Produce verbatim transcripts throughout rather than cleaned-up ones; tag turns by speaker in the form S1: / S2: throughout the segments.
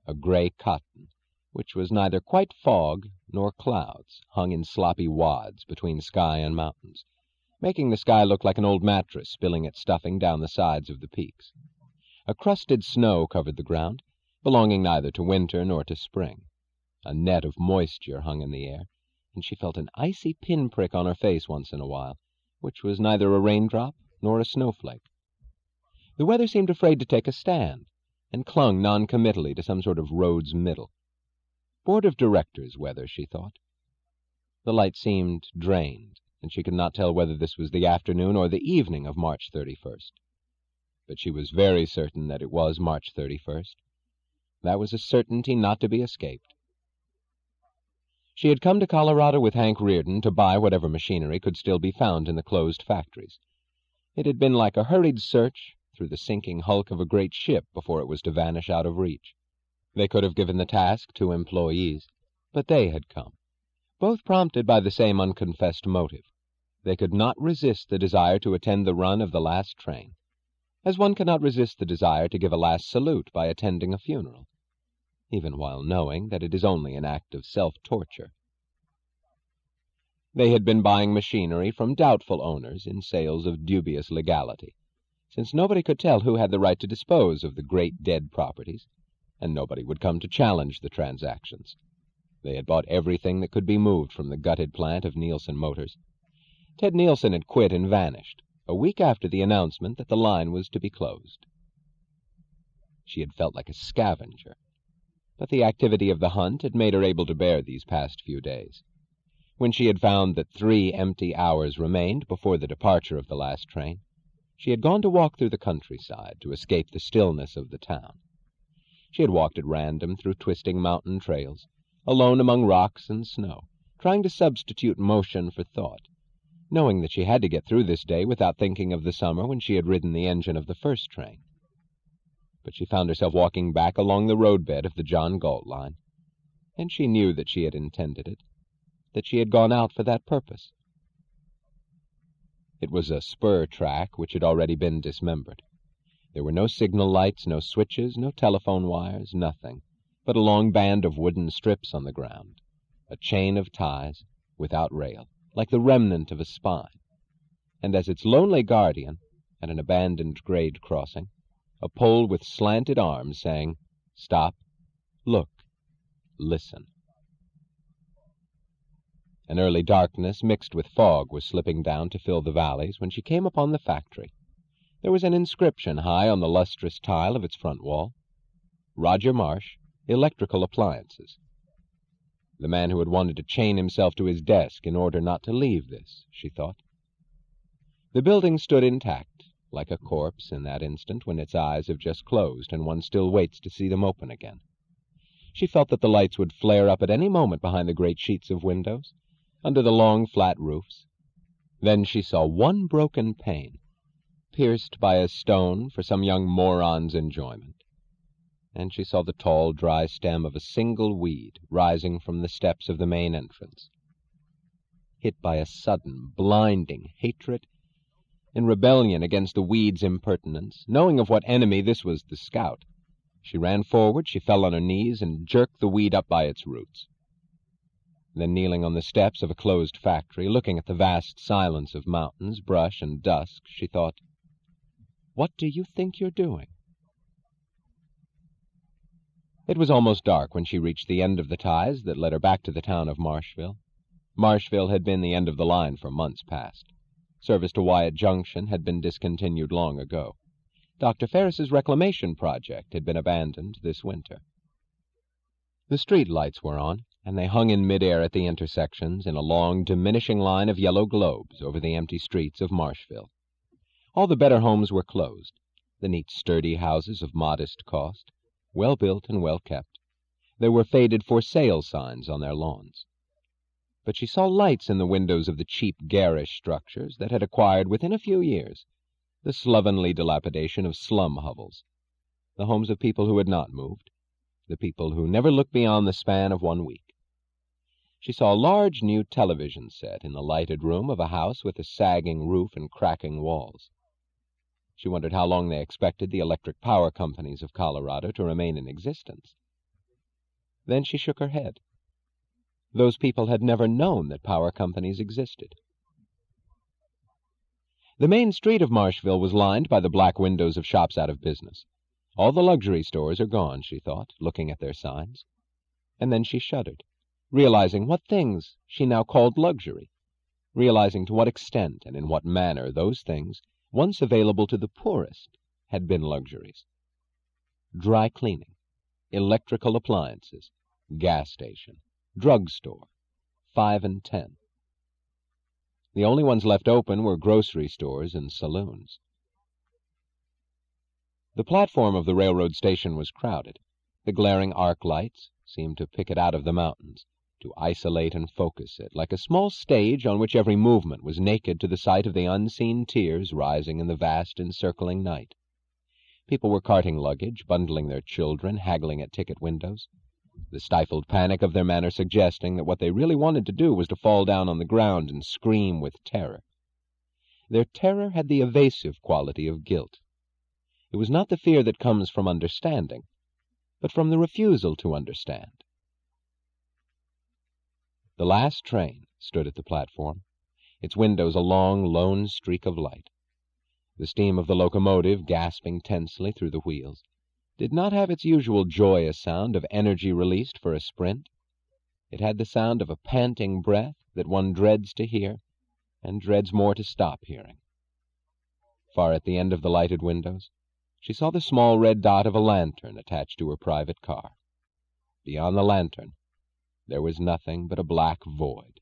S1: a gray cotton, which was neither quite fog nor clouds, hung in sloppy wads between sky and mountains, making the sky look like an old mattress spilling its stuffing down the sides of the peaks. A crusted snow covered the ground, belonging neither to winter nor to spring. A net of moisture hung in the air, and she felt an icy pinprick on her face once in a while, which was neither a raindrop nor a snowflake. The weather seemed afraid to take a stand, and clung non-committally to some sort of road's middle. Board of Directors weather, she thought. The light seemed drained, and she could not tell whether this was the afternoon or the evening of March thirty-first. But she was very certain that it was March thirty-first. That was a certainty not to be escaped. She had come to Colorado with Hank Reardon to buy whatever machinery could still be found in the closed factories. It had been like a hurried search through the sinking hulk of a great ship before it was to vanish out of reach. They could have given the task to employees, but they had come, both prompted by the same unconfessed motive. They could not resist the desire to attend the run of the last train, as one cannot resist the desire to give a last salute by attending a funeral, even while knowing that it is only an act of self-torture. They had been buying machinery from doubtful owners in sales of dubious legality, since nobody could tell who had the right to dispose of the great dead properties, and nobody would come to challenge the transactions. They had bought everything that could be moved from the gutted plant of Nielsen Motors. Ted Nielsen had quit and vanished, a week after the announcement that the line was to be closed. She had felt like a scavenger, but the activity of the hunt had made her able to bear these past few days. When she had found that three empty hours remained before the departure of the last train, she had gone to walk through the countryside to escape the stillness of the town. She had walked at random through twisting mountain trails, alone among rocks and snow, trying to substitute motion for thought, knowing that she had to get through this day without thinking of the summer when she had ridden the engine of the first train. But she found herself walking back along the roadbed of the John Galt line, and she knew that she had intended it, that she had gone out for that purpose. It was a spur track which had already been dismembered. There were no signal lights, no switches, no telephone wires, nothing, but a long band of wooden strips on the ground, a chain of ties, without rail, like the remnant of a spine, and as its lonely guardian, at an abandoned grade crossing, a pole with slanted arms saying, "Stop, look, listen." An early darkness mixed with fog was slipping down to fill the valleys when she came upon the factory. There was an inscription high on the lustrous tile of its front wall: Roger Marsh, Electrical Appliances. The man who had wanted to chain himself to his desk in order not to leave this, she thought. The building stood intact, like a corpse in that instant when its eyes have just closed and one still waits to see them open again. She felt that the lights would flare up at any moment behind the great sheets of windows, under the long flat roofs. Then she saw one broken pane, pierced by a stone for some young moron's enjoyment, and she saw the tall, dry stem of a single weed rising from the steps of the main entrance. Hit by a sudden, blinding hatred, in rebellion against the weed's impertinence, knowing of what enemy this was the scout, she ran forward, she fell on her knees, and jerked the weed up by its roots. Then, kneeling on the steps of a closed factory, looking at the vast silence of mountains, brush, and dusk, she thought, "What do you think you're doing?" It was almost dark when she reached the end of the ties that led her back to the town of Marshville. Marshville had been the end of the line for months past. Service to Wyatt Junction had been discontinued long ago. Doctor Ferris's reclamation project had been abandoned this winter. The street lights were on, and they hung in midair at the intersections in a long, diminishing line of yellow globes over the empty streets of Marshville. All the better homes were closed, the neat, sturdy houses of modest cost, well-built and well-kept. There were faded for sale signs on their lawns. But she saw lights in the windows of the cheap, garish structures that had acquired within a few years the slovenly dilapidation of slum hovels, the homes of people who had not moved, the people who never looked beyond the span of one week. She saw a large new television set in the lighted room of a house with a sagging roof and cracking walls. She wondered how long they expected the electric power companies of Colorado to remain in existence. Then she shook her head. Those people had never known that power companies existed. The main street of Marshville was lined by the black windows of shops out of business. All the luxury stores are gone, she thought, looking at their signs. And then she shuddered, realizing what things she now called luxury, realizing to what extent and in what manner those things, once available to the poorest, had been luxuries. Dry cleaning, electrical appliances, gas station, drugstore, five and ten. The only ones left open were grocery stores and saloons. The platform of the railroad station was crowded. The glaring arc lights seemed to pick it out of the mountains, to isolate and focus it, like a small stage on which every movement was naked to the sight of the unseen tiers rising in the vast encircling night. People were carting luggage, bundling their children, haggling at ticket windows, the stifled panic of their manner suggesting that what they really wanted to do was to fall down on the ground and scream with terror. Their terror had the evasive quality of guilt. It was not the fear that comes from understanding, but from the refusal to understand. The last train stood at the platform, its windows a long, lone streak of light. The steam of the locomotive, gasping tensely through the wheels, did not have its usual joyous sound of energy released for a sprint. It had the sound of a panting breath that one dreads to hear and dreads more to stop hearing. Far at the end of the lighted windows, she saw the small red dot of a lantern attached to her private car. Beyond the lantern, there was nothing but a black void.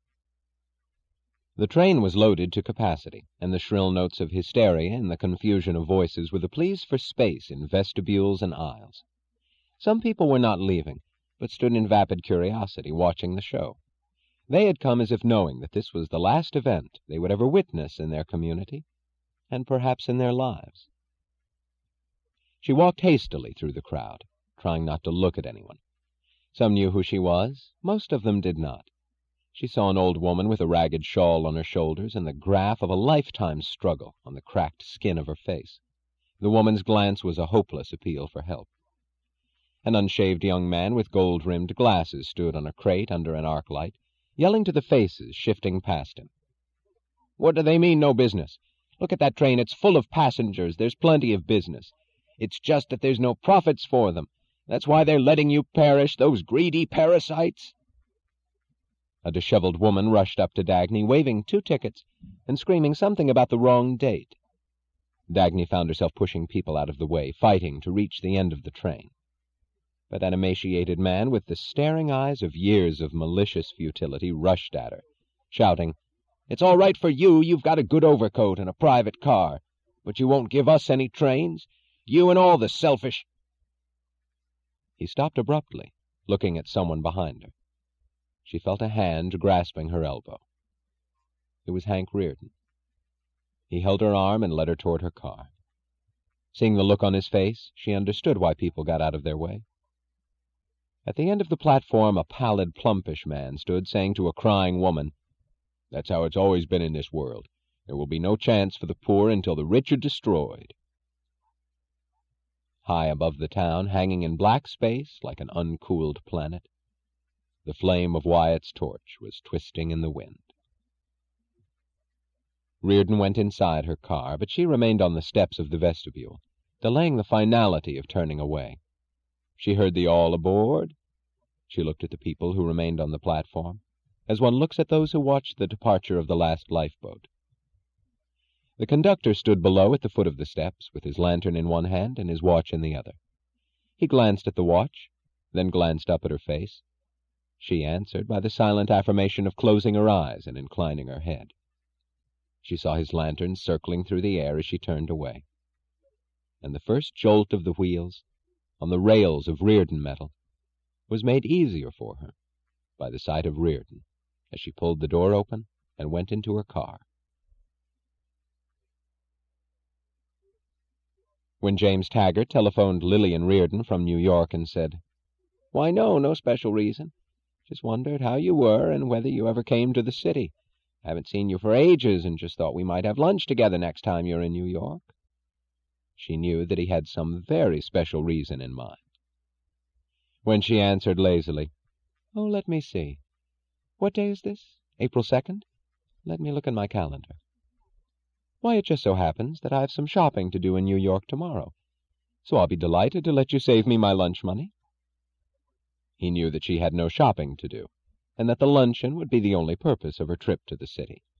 S1: The train was loaded to capacity, and the shrill notes of hysteria and the confusion of voices were the pleas for space in vestibules and aisles. Some people were not leaving, but stood in vapid curiosity, watching the show. They had come as if knowing that this was the last event they would ever witness in their community, and perhaps in their lives. She walked hastily through the crowd, trying not to look at anyone. Some knew who she was, most of them did not. She saw an old woman with a ragged shawl on her shoulders and the graph of a lifetime's struggle on the cracked skin of her face. The woman's glance was a hopeless appeal for help. An unshaved young man with gold-rimmed glasses stood on a crate under an arc light, yelling to the faces shifting past him. "What do they mean, no business? Look at that train. It's full of passengers. There's plenty of business. It's just that there's no profits for them. That's why they're letting you perish, those greedy parasites." A disheveled woman rushed up to Dagny, waving two tickets and screaming something about the wrong date. Dagny found herself pushing people out of the way, fighting to reach the end of the train. But an emaciated man with the staring eyes of years of malicious futility rushed at her, shouting, "It's all right for you. You've got a good overcoat and a private car, but you won't give us any trains. You and all the selfish—" He stopped abruptly, looking at someone behind her. She felt a hand grasping her elbow. It was Hank Reardon. He held her arm and led her toward her car. Seeing the look on his face, she understood why people got out of their way. At the end of the platform, a pallid, plumpish man stood, saying to a crying woman, "That's how it's always been in this world. There will be no chance for the poor until the rich are destroyed." High above the town, hanging in black space like an uncooled planet, the flame of Wyatt's torch was twisting in the wind. Reardon went inside her car, but she remained on the steps of the vestibule, delaying the finality of turning away. She heard the "all aboard." She looked at the people who remained on the platform, as one looks at those who watched the departure of the last lifeboat. The conductor stood below at the foot of the steps, with his lantern in one hand and his watch in the other. He glanced at the watch, then glanced up at her face. She answered by the silent affirmation of closing her eyes and inclining her head. She saw his lantern circling through the air as she turned away. And the first jolt of the wheels, on the rails of Reardon metal, was made easier for her by the sight of Reardon as she pulled the door open and went into her car. When James Taggart telephoned Lillian Reardon from New York and said, "Why, no, no special reason. Just wondered how you were and whether you ever came to the city. Haven't seen you for ages and just thought we might have lunch together next time you're in New York," she knew that he had some very special reason in mind. when she answered lazily, "Oh, let me see. What day is this? April second? Let me look in my calendar. Why, it just so happens that I have some shopping to do in New York tomorrow, so I'll be delighted to let you save me my lunch money." He knew that she had no shopping to do, and that the luncheon would be the only purpose of her trip to the city.